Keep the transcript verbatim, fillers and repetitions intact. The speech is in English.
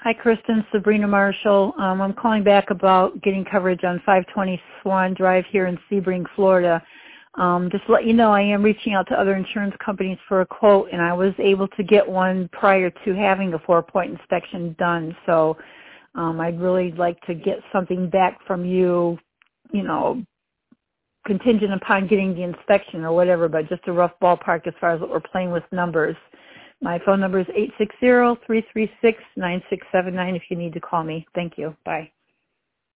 Hi, Kristen. Sabrina Marshall. Um, I'm calling back about getting coverage on five twenty Swan Drive here in Sebring, Florida. Um, just to let you know, I am reaching out to other insurance companies for a quote, and I was able to get one prior to having a four-point inspection done. So um, I'd really like to get something back from you, you know, contingent upon getting the inspection or whatever, but just a rough ballpark as far as what we're playing with numbers. My phone number is eight six zero, three three six, nine six seven nine if you need to call me. Thank you. Bye.